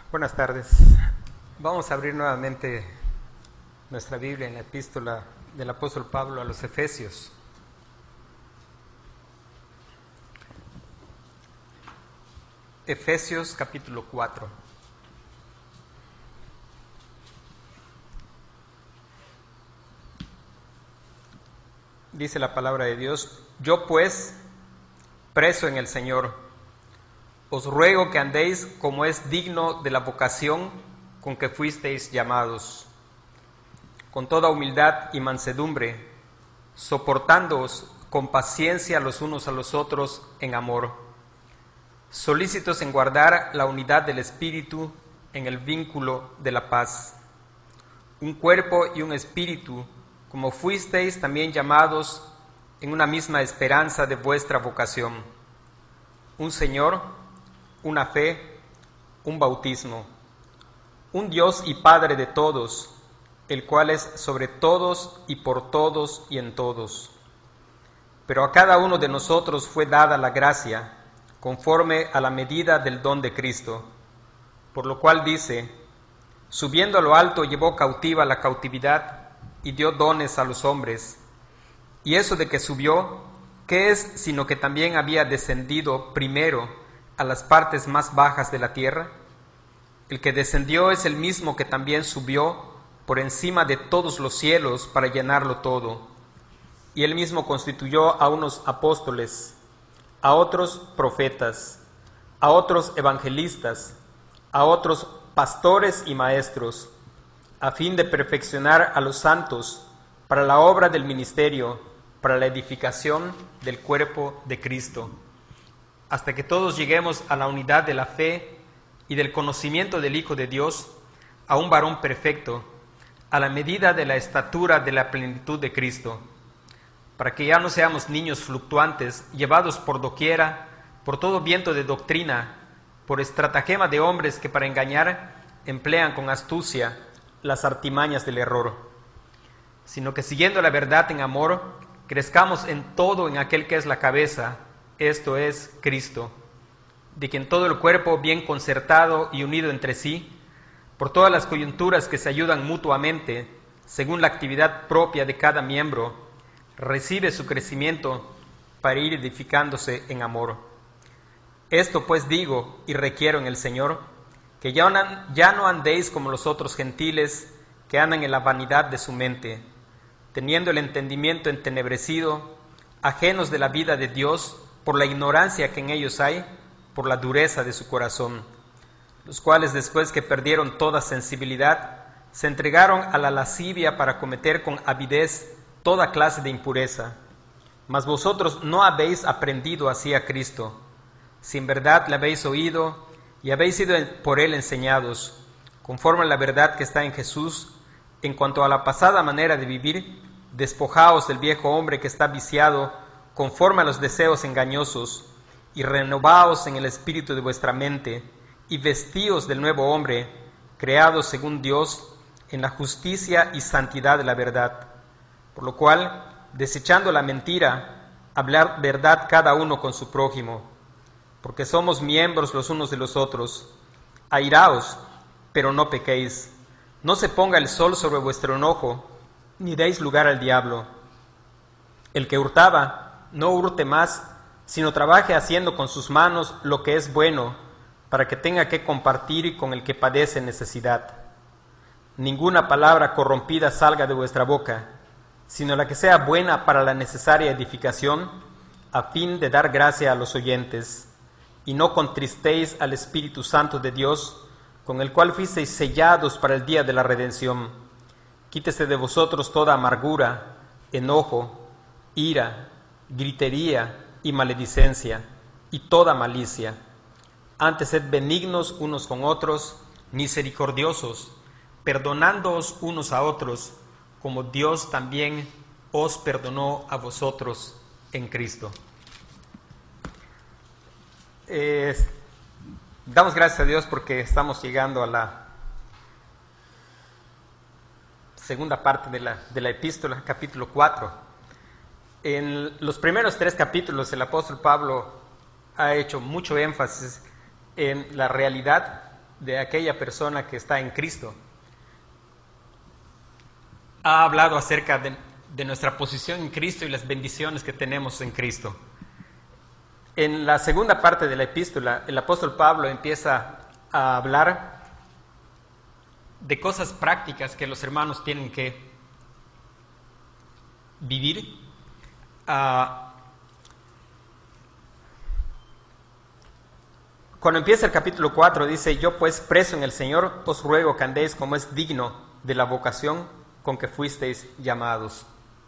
Buenas tardes. Vamos a abrir nuevamente nuestra Biblia en la epístola del apóstol Pablo a los Efesios. Efesios capítulo 4. Dice la palabra de Dios: Yo pues, preso en el Señor, os ruego que andéis como es digno de la vocación con que fuisteis llamados, con toda humildad y mansedumbre, soportándoos con paciencia los unos a los otros en amor, solícitos en guardar la unidad del Espíritu en el vínculo de la paz. Un cuerpo y un espíritu, como fuisteis también llamados en una misma esperanza de vuestra vocación. Un Señor, una fe, un bautismo, un Dios y Padre de todos, el cual es sobre todos y por todos y en todos. Pero a cada uno de nosotros fue dada la gracia, conforme a la medida del don de Cristo, por lo cual dice: subiendo a lo alto llevó cautiva la cautividad y dio dones a los hombres. Y eso de que subió, ¿qué es sino que también había descendido primero a las partes más bajas de la tierra? El que descendió es el mismo que también subió por encima de todos los cielos para llenarlo todo. Y él mismo constituyó a unos apóstoles, a otros profetas, a otros evangelistas, a otros pastores y maestros, a fin de perfeccionar a los santos para la obra del ministerio, para la edificación del cuerpo de Cristo, hasta que todos lleguemos a la unidad de la fe y del conocimiento del Hijo de Dios, a un varón perfecto, a la medida de la estatura de la plenitud de Cristo, para que ya no seamos niños fluctuantes, llevados por doquiera, por todo viento de doctrina, por estratagema de hombres que para engañar emplean con astucia las artimañas del error, sino que siguiendo la verdad en amor, crezcamos en todo en aquel que es la cabeza, esto es Cristo, de quien todo el cuerpo, bien concertado y unido entre sí, por todas las coyunturas que se ayudan mutuamente, según la actividad propia de cada miembro, recibe su crecimiento para ir edificándose en amor. Esto pues digo y requiero en el Señor, que ya no andéis como los otros gentiles que andan en la vanidad de su mente, teniendo el entendimiento entenebrecido, ajenos de la vida de Dios, por la ignorancia que en ellos hay, por la dureza de su corazón, los cuales después que perdieron toda sensibilidad, se entregaron a la lascivia para cometer con avidez toda clase de impureza. Mas vosotros no habéis aprendido así a Cristo, si en verdad le habéis oído y habéis sido por él enseñados, conforme a la verdad que está en Jesús. En cuanto a la pasada manera de vivir, despojaos del viejo hombre que está viciado conforme a los deseos engañosos, y renovaos en el espíritu de vuestra mente, y vestíos del nuevo hombre, creado según Dios, en la justicia y santidad de la verdad. Por lo cual, desechando la mentira, hablar verdad cada uno con su prójimo, porque somos miembros los unos de los otros. Airaos, pero no pequéis. No se ponga el sol sobre vuestro enojo, ni deis lugar al diablo. El que hurtaba, no hurte más, sino trabaje haciendo con sus manos lo que es bueno, para que tenga que compartir con el que padece necesidad. Ninguna palabra corrompida salga de vuestra boca, sino la que sea buena para la necesaria edificación, a fin de dar gracia a los oyentes. Y no contristéis al Espíritu Santo de Dios, con el cual fuisteis sellados para el día de la redención. Quítese de vosotros toda amargura, enojo, ira, gritería y maledicencia, y toda malicia. Antes sed benignos unos con otros, misericordiosos, perdonándoos unos a otros, como Dios también os perdonó a vosotros en Cristo. Damos gracias a Dios porque estamos llegando a la segunda parte de la epístola, capítulo 4. En los primeros 3 capítulos el apóstol Pablo ha hecho mucho énfasis en la realidad de aquella persona que está en Cristo. Ha hablado acerca de nuestra posición en Cristo y las bendiciones que tenemos en Cristo. En la segunda parte de la epístola, el apóstol Pablo empieza a hablar de cosas prácticas que los hermanos tienen que vivir. Cuando empieza el capítulo 4 dice: yo pues, preso en el Señor, os ruego que andéis como es digno de la vocación con que fuisteis llamados.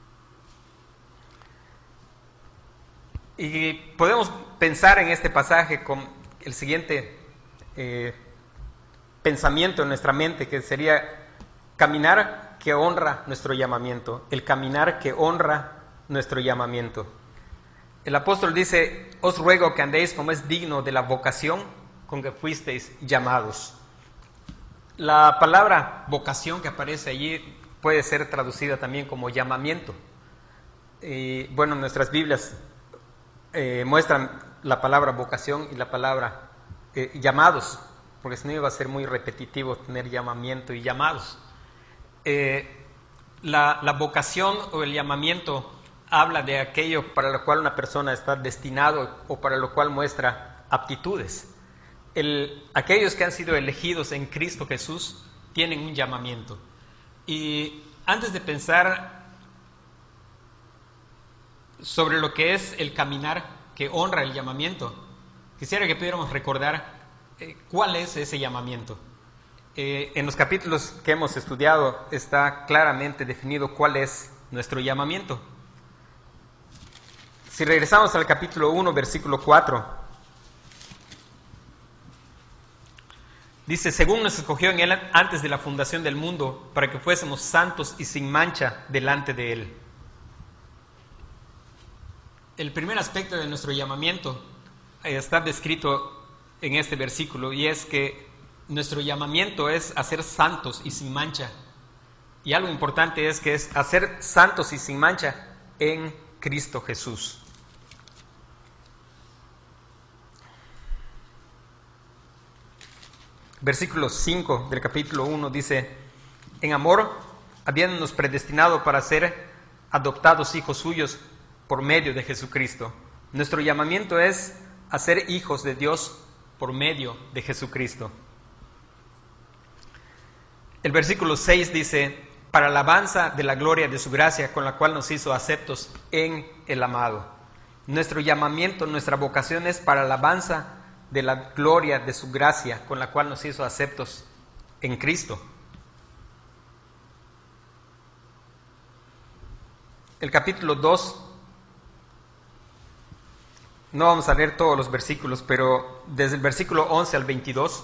Y podemos pensar en este pasaje con el siguiente pensamiento en nuestra mente, que sería caminar que honra nuestro llamamiento, el caminar que honra nuestro llamamiento. El apóstol dice: os ruego que andéis como es digno de la vocación con que fuisteis llamados. La palabra vocación que aparece allí puede ser traducida también como llamamiento. Bueno, nuestras Biblias muestran la palabra vocación y la palabra llamados, porque si no iba a ser muy repetitivo tener llamamiento y llamados. La vocación o el llamamiento habla de aquello para lo cual una persona está destinado o para lo cual muestra aptitudes. Aquellos que han sido elegidos en Cristo Jesús tienen un llamamiento. Y antes de pensar sobre lo que es el caminar que honra el llamamiento, quisiera que pudiéramos recordar cuál es ese llamamiento. En los capítulos que hemos estudiado está claramente definido cuál es nuestro llamamiento. Si regresamos al capítulo 1, versículo 4, dice: según nos escogió en Él antes de la fundación del mundo, para que fuésemos santos y sin mancha delante de Él. El primer aspecto de nuestro llamamiento está descrito en este versículo, y es que nuestro llamamiento es a ser santos y sin mancha. Y algo importante es que es a ser santos y sin mancha en Cristo Jesús. Versículo 5 del capítulo 1 dice: en amor, habiéndonos predestinado para ser adoptados hijos suyos por medio de Jesucristo. Nuestro llamamiento es a ser hijos de Dios por medio de Jesucristo. El versículo 6 dice: para alabanza de la gloria de su gracia, con la cual nos hizo aceptos en el amado. Nuestro llamamiento, nuestra vocación es para alabanza de la gloria de su gracia, con la cual nos hizo aceptos en Cristo. El capítulo 2, no vamos a leer todos los versículos, pero desde el versículo 11 al 22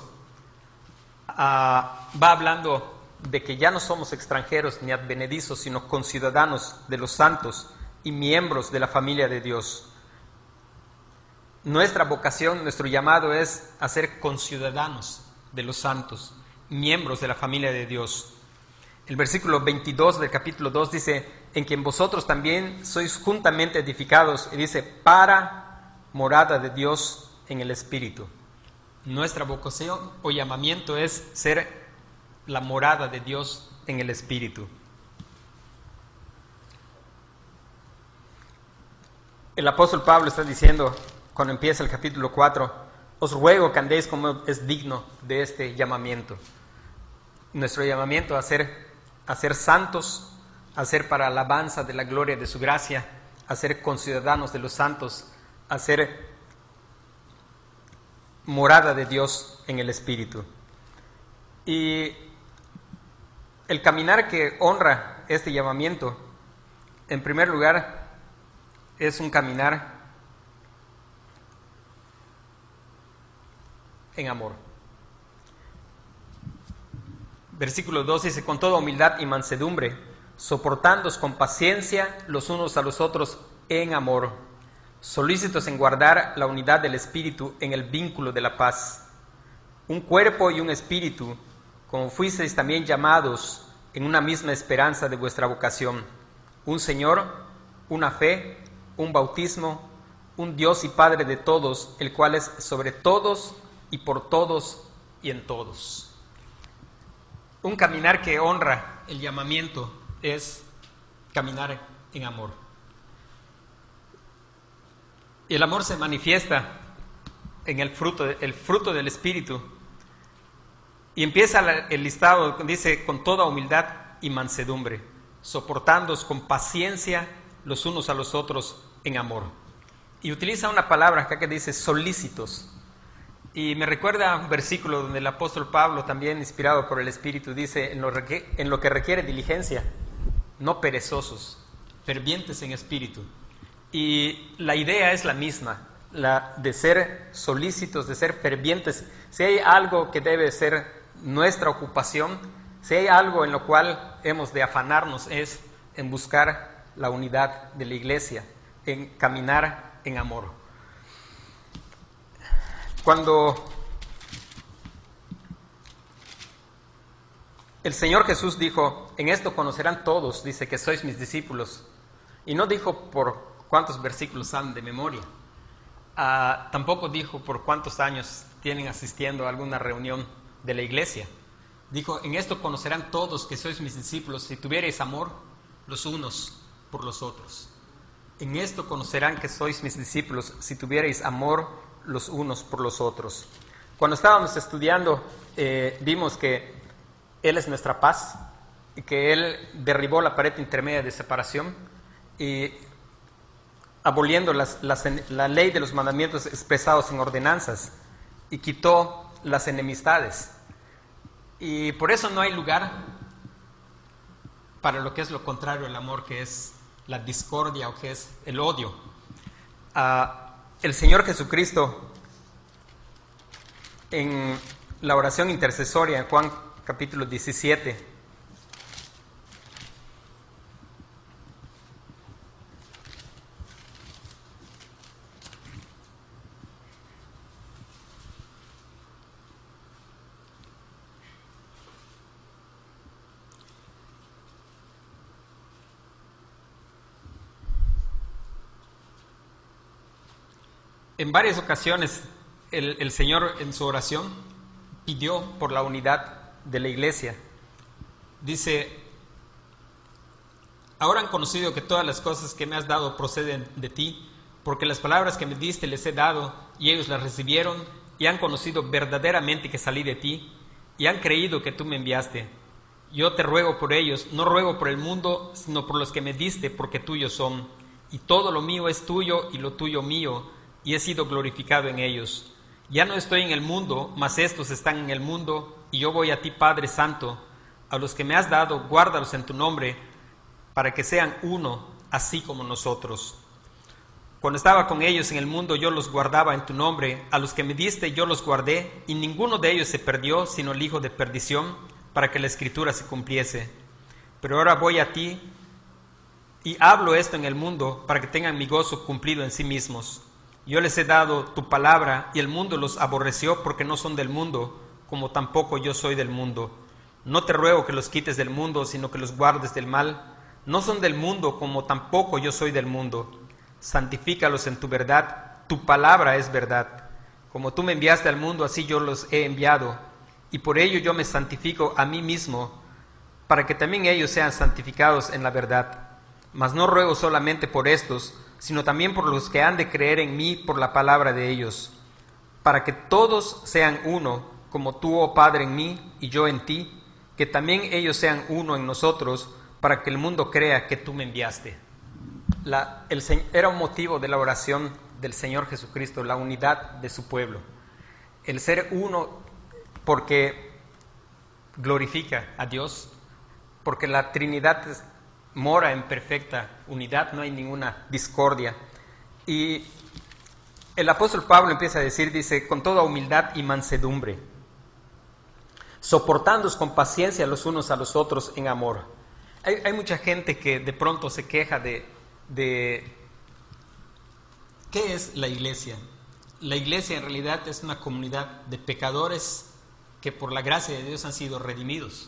va hablando de que ya no somos extranjeros ni advenedizos, sino conciudadanos de los santos y miembros de la familia de Dios. Nuestra vocación, nuestro llamado es a ser conciudadanos de los santos, miembros de la familia de Dios. El versículo 22 del capítulo 2 dice: en quien vosotros también sois juntamente edificados, y dice: para morada de Dios en el Espíritu. Nuestra vocación o llamamiento es ser la morada de Dios en el Espíritu. El apóstol Pablo está diciendo, cuando empieza el capítulo 4, os ruego que andéis como es digno de este llamamiento. Nuestro llamamiento a ser santos, a ser para alabanza de la gloria de su gracia, a ser conciudadanos de los santos, a ser morada de Dios en el Espíritu. Y el caminar que honra este llamamiento, en primer lugar, es un caminar en amor. Versículo 2 dice: con toda humildad y mansedumbre, soportándoos con paciencia los unos a los otros en amor, solícitos en guardar la unidad del Espíritu en el vínculo de la paz. Un cuerpo y un espíritu, como fuisteis también llamados en una misma esperanza de vuestra vocación. Un Señor, una fe, un bautismo, un Dios y Padre de todos, el cual es sobre todos y por todos y en todos. Un caminar que honra el llamamiento es caminar en amor. Y el amor se manifiesta en el fruto del Espíritu. Y empieza el listado, dice, con toda humildad y mansedumbre, soportándoos con paciencia los unos a los otros en amor. Y utiliza una palabra acá que dice solícitos. Y me recuerda un versículo donde el apóstol Pablo, también inspirado por el Espíritu, dice, en lo que requiere diligencia, no perezosos, fervientes en espíritu. Y la idea es la misma, la de ser solícitos, de ser fervientes. Si hay algo que debe ser nuestra ocupación, si hay algo en lo cual hemos de afanarnos, es en buscar la unidad de la iglesia, en caminar en amor. Cuando el Señor Jesús dijo, en esto conocerán todos, dice, que sois mis discípulos, y no dijo por cuántos versículos saben de memoria, tampoco dijo por cuántos años tienen asistiendo a alguna reunión de la iglesia. Dijo, en esto conocerán todos que sois mis discípulos, si tuviereis amor los unos por los otros. En esto conocerán que sois mis discípulos, si tuviereis amor los unos por los otros. Cuando estábamos estudiando, vimos que Él es nuestra paz, y que Él derribó la pared intermedia de separación, y aboliendo la ley de los mandamientos expresados en ordenanzas, y quitó las enemistades. Y por eso no hay lugar para lo que es lo contrario al amor, que es la discordia o que es el odio. El Señor Jesucristo, en la oración intercesoria en Juan capítulo 17, en varias ocasiones el Señor en su oración pidió por la unidad de la iglesia. Dice, ahora han conocido que todas las cosas que me has dado proceden de ti, porque las palabras que me diste les he dado, y ellos las recibieron, y han conocido verdaderamente que salí de ti, y han creído que tú me enviaste. Yo te ruego por ellos, no ruego por el mundo, sino por los que me diste, porque tuyos son. Y todo lo mío es tuyo, y lo tuyo mío, y he sido glorificado en ellos. Ya no estoy en el mundo, mas estos están en el mundo, y yo voy a ti, Padre Santo. A los que me has dado, guárdalos en tu nombre, para que sean uno, así como nosotros. Cuando estaba con ellos en el mundo, yo los guardaba en tu nombre. A los que me diste, yo los guardé, y ninguno de ellos se perdió, sino el hijo de perdición, para que la Escritura se cumpliese. Pero ahora voy a ti, y hablo esto en el mundo, para que tengan mi gozo cumplido en sí mismos. Yo les he dado tu palabra, y el mundo los aborreció porque no son del mundo, como tampoco yo soy del mundo. No te ruego que los quites del mundo, sino que los guardes del mal. No son del mundo, como tampoco yo soy del mundo. Santifícalos en tu verdad, tu palabra es verdad. Como tú me enviaste al mundo, así yo los he enviado, y por ello yo me santifico a mí mismo, para que también ellos sean santificados en la verdad. Mas no ruego solamente por estos, sino también por los que han de creer en mí por la palabra de ellos, para que todos sean uno, como tú, oh Padre, en mí y yo en ti, que también ellos sean uno en nosotros, para que el mundo crea que tú me enviaste. Era un motivo de la oración del Señor Jesucristo, la unidad de su pueblo. El ser uno porque glorifica a Dios, porque la Trinidad mora en perfecta unidad, no hay ninguna discordia. Y el apóstol Pablo empieza a decir, dice, con toda humildad y mansedumbre, soportándoos con paciencia los unos a los otros en amor. Hay mucha gente que de pronto se queja de ¿qué es la iglesia? La iglesia en realidad es una comunidad de pecadores que por la gracia de Dios han sido redimidos.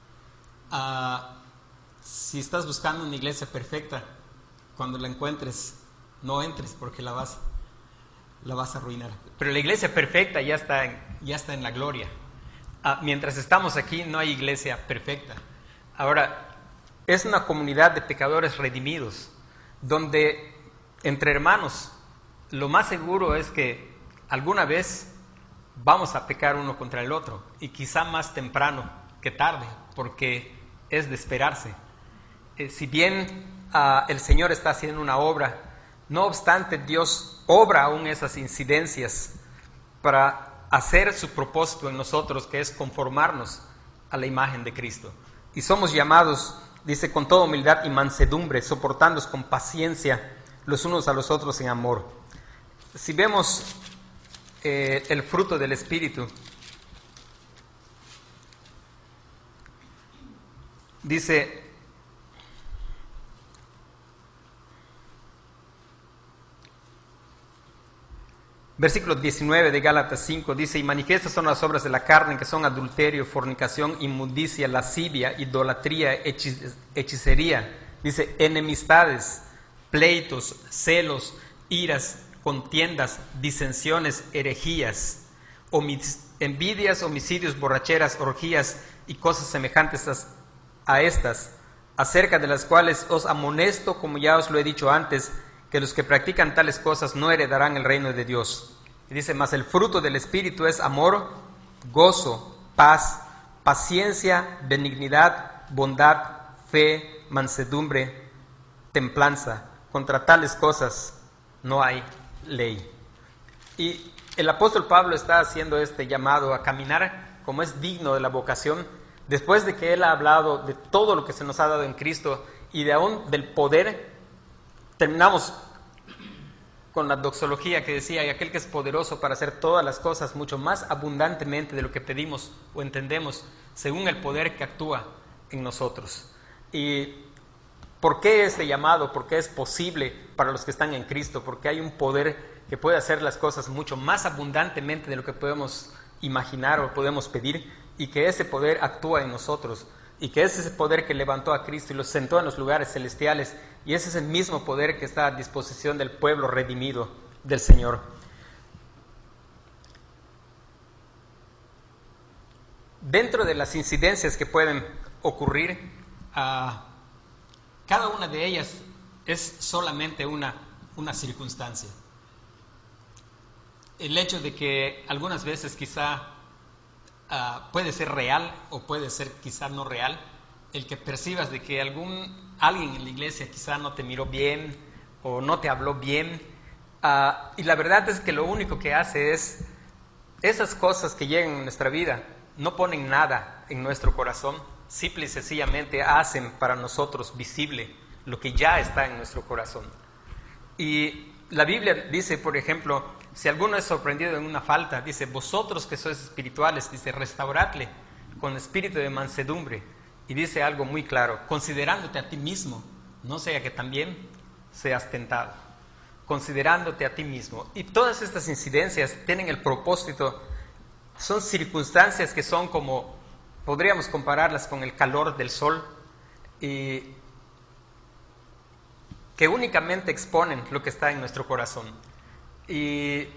Si estás buscando una iglesia perfecta, cuando la encuentres, no entres porque la vas a arruinar. Pero la iglesia perfecta ya está en la gloria. mientras estamos aquí no hay iglesia perfecta. Ahora, es una comunidad de pecadores redimidos, donde entre hermanos lo más seguro es que alguna vez vamos a pecar uno contra el otro, y quizá más temprano que tarde, porque es de esperarse. Si bien el Señor está haciendo una obra, no obstante Dios obra aún esas incidencias para hacer su propósito en nosotros, que es conformarnos a la imagen de Cristo. Y somos llamados, dice, con toda humildad y mansedumbre, soportándonos con paciencia los unos a los otros en amor. Si vemos el fruto del Espíritu, dice, versículo 19 de Gálatas 5, dice, y manifiestas son las obras de la carne, que son adulterio, fornicación, inmundicia, lascivia, idolatría, hechicería. Dice, enemistades, pleitos, celos, iras, contiendas, disensiones, herejías, envidias, homicidios, borracheras, orgías y cosas semejantes a estas, acerca de las cuales os amonesto, como ya os lo he dicho antes, que los que practican tales cosas no heredarán el reino de Dios. Y dice, mas el fruto del Espíritu es amor, gozo, paz, paciencia, benignidad, bondad, fe, mansedumbre, templanza. Contra tales cosas no hay ley. Y el apóstol Pablo está haciendo este llamado a caminar como es digno de la vocación, después de que él ha hablado de todo lo que se nos ha dado en Cristo y de aún del poder. Terminamos con la doxología que decía, y aquel que es poderoso para hacer todas las cosas mucho más abundantemente de lo que pedimos o entendemos, según el poder que actúa en nosotros. ¿Y por qué este llamado? Porque es posible para los que están en Cristo, porque hay un poder que puede hacer las cosas mucho más abundantemente de lo que podemos imaginar o podemos pedir, y que ese poder actúa en nosotros, y que es ese poder que levantó a Cristo y lo sentó en los lugares celestiales, y ese es el mismo poder que está a disposición del pueblo redimido del Señor. Dentro de las incidencias que pueden ocurrir, cada una de ellas es solamente una circunstancia. El hecho de que algunas veces quizá puede ser real o puede ser quizá no real, el que percibas de que alguien en la iglesia quizá no te miró bien o no te habló bien, y la verdad es que lo único que hace es, esas cosas que llegan en nuestra vida no ponen nada en nuestro corazón, simple y sencillamente hacen para nosotros visible lo que ya está en nuestro corazón. Y la Biblia dice, por ejemplo, si alguno es sorprendido en una falta, dice, vosotros que sois espirituales, dice, restauradle con espíritu de mansedumbre. Y dice algo muy claro, considerándote a ti mismo, no sea que también seas tentado. Considerándote a ti mismo. Y todas estas incidencias tienen el propósito, son circunstancias que son como, podríamos compararlas con el calor del sol, y que únicamente exponen lo que está en nuestro corazón. Y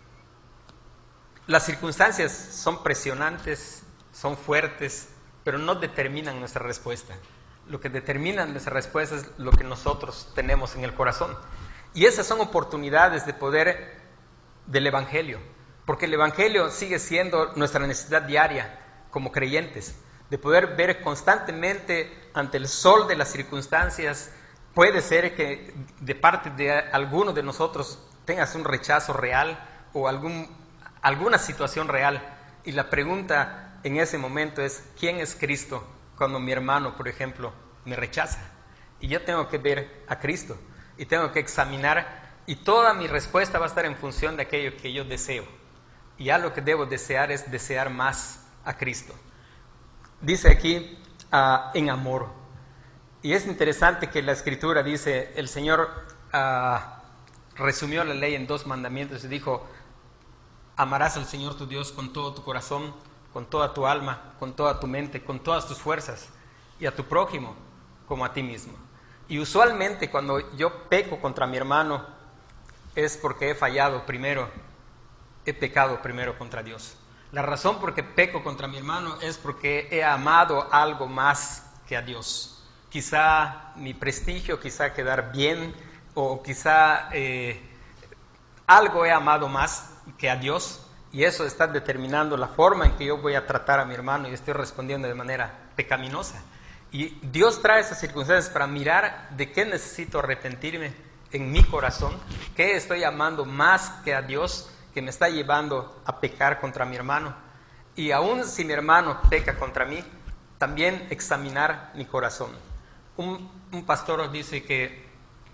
las circunstancias son presionantes, son fuertes, pero no determinan nuestra respuesta. Lo que determina nuestra respuesta es lo que nosotros tenemos en el corazón. Y esas son oportunidades de poder del Evangelio, porque el Evangelio sigue siendo nuestra necesidad diaria como creyentes, de poder ver constantemente ante el sol de las circunstancias. Puede ser que de parte de alguno de nosotros tengas un rechazo real o alguna situación real, y la pregunta en ese momento es, ¿quién es Cristo cuando mi hermano, por ejemplo, me rechaza? Y yo tengo que ver a Cristo y tengo que examinar, y toda mi respuesta va a estar en función de aquello que yo deseo, y ya lo que debo desear es desear más a Cristo. Dice aquí, en amor. Y es interesante que la Escritura dice, el Señor resumió la ley en 2 mandamientos y dijo, amarás al Señor tu Dios con todo tu corazón, con toda tu alma, con toda tu mente, con todas tus fuerzas, y a tu prójimo como a ti mismo. Y usualmente cuando yo peco contra mi hermano es porque he fallado primero, he pecado primero contra Dios. La razón por que peco contra mi hermano es porque he amado algo más que a Dios. Quizá mi prestigio, quizá quedar bien, o quizá algo he amado más que a Dios, y eso está determinando la forma en que yo voy a tratar a mi hermano y estoy respondiendo de manera pecaminosa. Y Dios trae esas circunstancias para mirar de qué necesito arrepentirme en mi corazón, qué estoy amando más que a Dios, que me está llevando a pecar contra mi hermano. Y aun si mi hermano peca contra mí, también examinar mi corazón. Un pastor dice que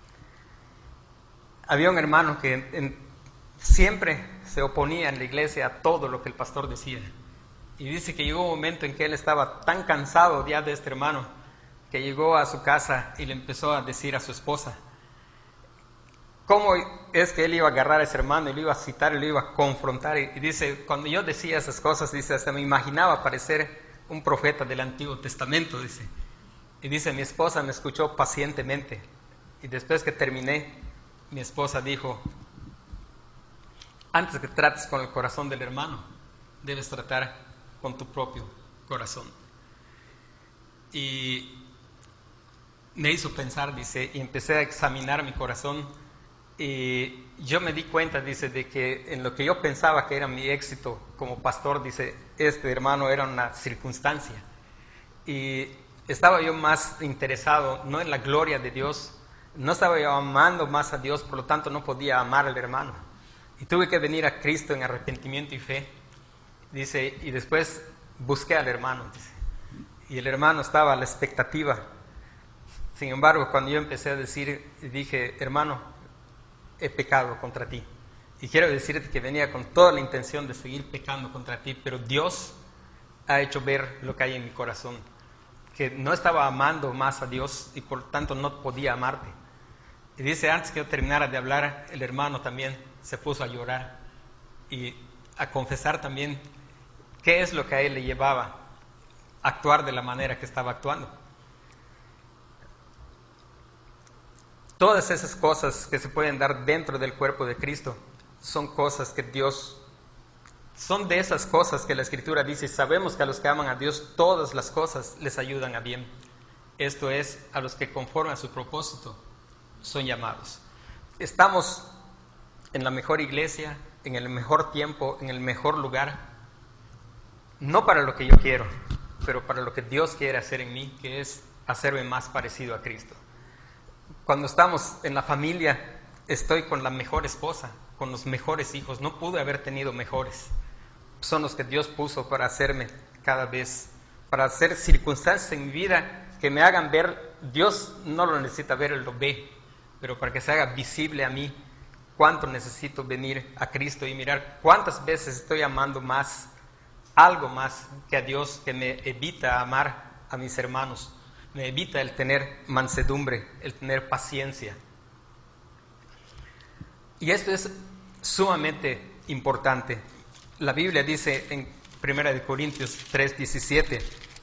había un hermano que siempre se oponía en la iglesia a todo lo que el pastor decía. Y dice que llegó un momento en que él estaba tan cansado ya de este hermano, que llegó a su casa y le empezó a decir a su esposa cómo es que él iba a agarrar a ese hermano y lo iba a citar y lo iba a confrontar. Y dice, cuando yo decía esas cosas, dice, hasta me imaginaba parecer un profeta del Antiguo Testamento, dice. Y dice, mi esposa me escuchó pacientemente. Y después que terminé, mi esposa dijo, antes que trates con el corazón del hermano, debes tratar con tu propio corazón. Y me hizo pensar, dice, y empecé a examinar mi corazón. Y yo me di cuenta, dice, de que en lo que yo pensaba que era mi éxito como pastor, dice, este hermano era una circunstancia. Y estaba yo más interesado, no en la gloria de Dios, no estaba yo amando más a Dios, por lo tanto no podía amar al hermano. Y tuve que venir a Cristo en arrepentimiento y fe. Dice, y después busqué al hermano, dice, y el hermano estaba a la expectativa. Sin embargo, cuando yo empecé a decir, dije, hermano, he pecado contra ti. Y quiero decirte que venía con toda la intención de seguir pecando contra ti, pero Dios ha hecho ver lo que hay en mi corazón, que no estaba amando más a Dios y por tanto no podía amarte. Y dice, antes que yo terminara de hablar, el hermano también se puso a llorar y a confesar también qué es lo que a él le llevaba a actuar de la manera que estaba actuando. Todas esas cosas que se pueden dar dentro del cuerpo de Cristo son cosas que Dios, son de esas cosas que la Escritura dice, sabemos que a los que aman a Dios todas las cosas les ayudan a bien. Esto es, a los que conforme a su propósito son llamados. Estamos en la mejor iglesia, en el mejor tiempo, en el mejor lugar, no para lo que yo quiero, pero para lo que Dios quiere hacer en mí, que es hacerme más parecido a Cristo. Cuando estamos en la familia, estoy con la mejor esposa, con los mejores hijos. No pude haber tenido mejores. Son los que Dios puso para hacerme cada vez, para hacer circunstancias en mi vida que me hagan ver. Dios no lo necesita ver, Él lo ve, pero para que se haga visible a mí cuánto necesito venir a Cristo y mirar cuántas veces estoy amando más, algo más que a Dios, que me evita amar a mis hermanos. Me evita el tener mansedumbre, el tener paciencia. Y esto es sumamente importante. La Biblia dice en 1 Corintios 3:17,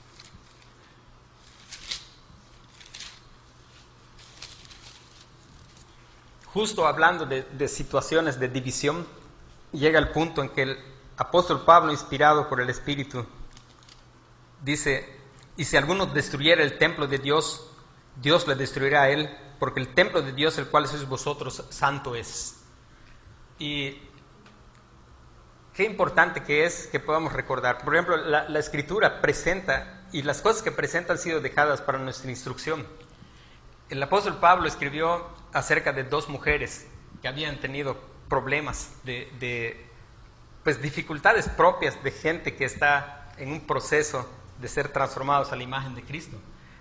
justo hablando de situaciones de división, llega el punto en que el apóstol Pablo, inspirado por el Espíritu, dice, y si alguno destruyera el templo de Dios, Dios le destruirá a él, porque el templo de Dios, el cual sois vosotros, santo es. Y qué importante que es que podamos recordar. Por ejemplo, la Escritura presenta, y las cosas que presenta han sido dejadas para nuestra instrucción. El apóstol Pablo escribió acerca de dos mujeres que habían tenido problemas pues dificultades propias de gente que está en un proceso de ser transformados a la imagen de Cristo.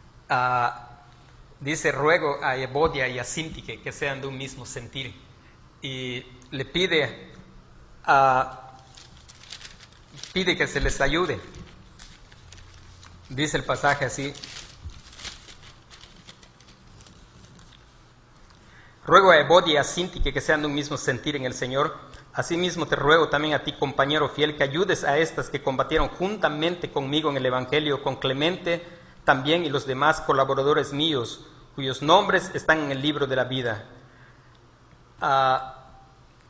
Dice, ruego a Evodia y a Síntique que sean de un mismo sentir. Y le pide que se les ayude. Dice el pasaje así, ruego a Evodia y a Síntique que sean de un mismo sentir en el Señor. Asimismo te ruego también a ti, compañero fiel, que ayudes a estas que combatieron juntamente conmigo en el Evangelio, con Clemente también y los demás colaboradores míos, cuyos nombres están en el libro de la vida.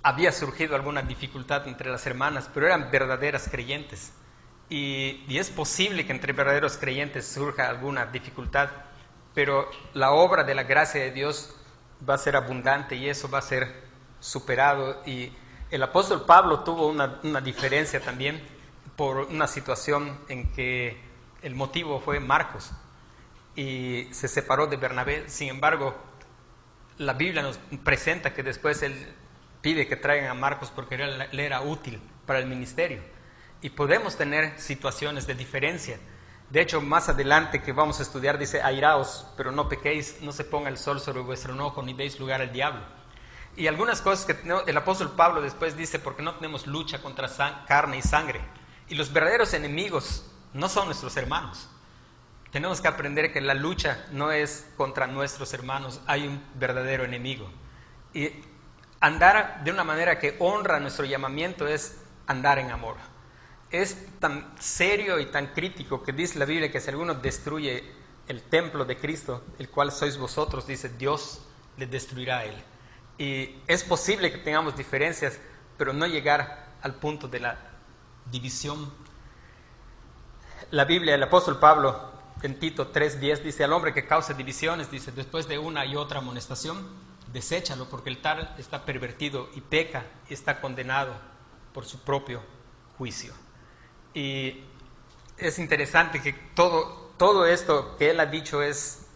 había surgido alguna dificultad entre las hermanas, pero eran verdaderas creyentes. Y es posible que entre verdaderos creyentes surja alguna dificultad, pero la obra de la gracia de Dios va a ser abundante y eso va a ser superado. Y el apóstol Pablo tuvo una diferencia también por una situación en que el motivo fue Marcos y se separó de Bernabé. Sin embargo, la Biblia nos presenta que después él pide que traigan a Marcos porque le era útil para el ministerio. Y podemos tener situaciones de diferencia. De hecho, más adelante que vamos a estudiar dice: airaos, pero no pequéis, no se ponga el sol sobre vuestro enojo, ni deis lugar al diablo. Y algunas cosas que el apóstol Pablo después dice: porque no tenemos lucha contra carne y sangre. Y los verdaderos enemigos no son nuestros hermanos. Tenemos que aprender que la lucha no es contra nuestros hermanos, hay un verdadero enemigo. Y andar de una manera que honra nuestro llamamiento es andar en amor. Es tan serio y tan crítico que dice la Biblia que si alguno destruye el templo de Cristo, el cual sois vosotros, dice, Dios le destruirá a él. Y es posible que tengamos diferencias, pero no llegar al punto de la división. La Biblia, el apóstol Pablo en Tito 3:10 dice: al hombre que cause divisiones, dice, después de una y otra amonestación, deséchalo, porque el tal está pervertido y peca y está condenado por su propio juicio. Y es interesante que todo esto que él ha dicho es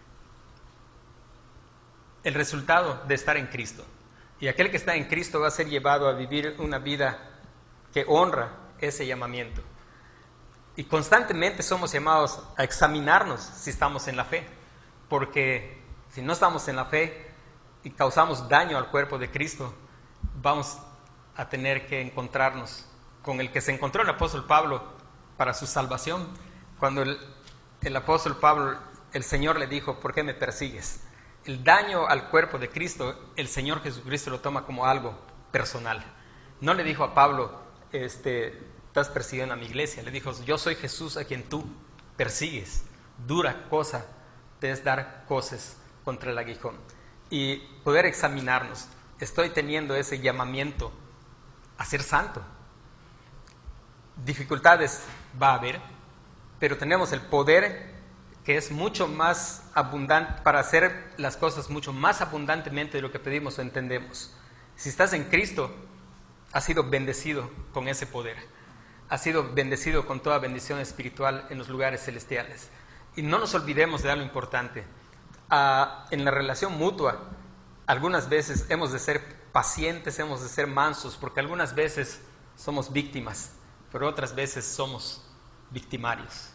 el resultado de estar en Cristo. Y aquel que está en Cristo va a ser llevado a vivir una vida que honra ese llamamiento. Y constantemente somos llamados a examinarnos si estamos en la fe, porque si no estamos en la fe y causamos daño al cuerpo de Cristo, vamos a tener que encontrarnos con el que se encontró el apóstol Pablo para su salvación. Cuando el apóstol Pablo, el Señor le dijo: ¿por qué me persigues? El daño al cuerpo de Cristo, el Señor Jesucristo lo toma como algo personal. No le dijo a Pablo: estás persiguiendo a mi iglesia. Le dijo: yo soy Jesús a quien tú persigues. Dura cosa te es dar coces contra el aguijón. Y poder examinarnos, estoy teniendo ese llamamiento a ser santo. Dificultades va a haber, pero tenemos el poder que es mucho más abundante para hacer las cosas mucho más abundantemente de lo que pedimos o entendemos. Si estás en Cristo, has sido bendecido con ese poder. Has sido bendecido con toda bendición espiritual en los lugares celestiales. Y no nos olvidemos de dar lo importante. En la relación mutua, algunas veces hemos de ser pacientes, hemos de ser mansos, porque algunas veces somos víctimas, pero otras veces somos victimarios.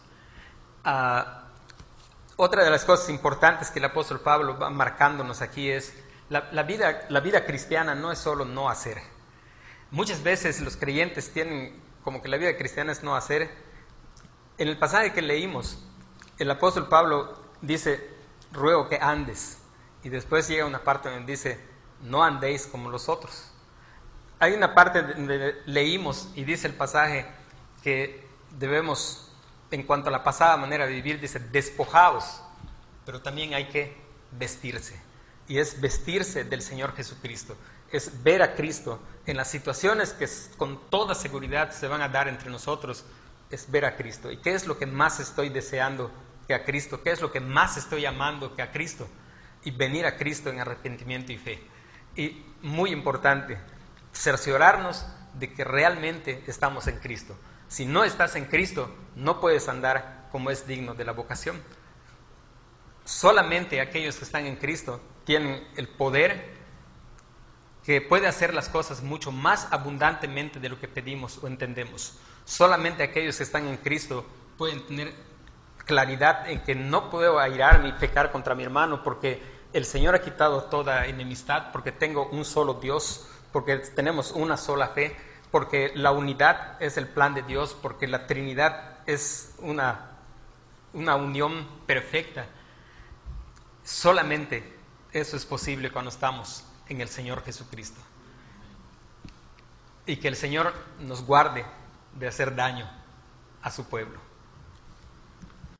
Otra de las cosas importantes que el apóstol Pablo va marcándonos aquí es la vida cristiana no es solo no hacer. Muchas veces los creyentes tienen como que la vida cristiana es no hacer. En el pasaje que leímos, el apóstol Pablo dice: ruego que andes, y después llega una parte donde dice: no andéis como los otros. Hay una parte donde leímos y dice el pasaje que debemos, en cuanto a la pasada manera de vivir, dice despojados, pero también hay que vestirse, y es vestirse del Señor Jesucristo, es ver a Cristo en las situaciones que con toda seguridad se van a dar entre nosotros, es ver a Cristo. ¿Y qué es lo que más estoy deseando que a Cristo? ¿Qué es lo que más estoy amando que a Cristo? Y venir a Cristo en arrepentimiento y fe. Y muy importante, cerciorarnos de que realmente estamos en Cristo. Si no estás en Cristo, no puedes andar como es digno de la vocación. Solamente aquellos que están en Cristo tienen el poder que puede hacer las cosas mucho más abundantemente de lo que pedimos o entendemos. Solamente aquellos que están en Cristo pueden tener claridad en que no puedo airarme y pecar contra mi hermano, porque el Señor ha quitado toda enemistad, porque tengo un solo Dios, porque tenemos una sola fe, porque la unidad es el plan de Dios, porque la Trinidad es una unión perfecta. Solamente eso es posible cuando estamos en el Señor Jesucristo. Y que el Señor nos guarde de hacer daño a su pueblo.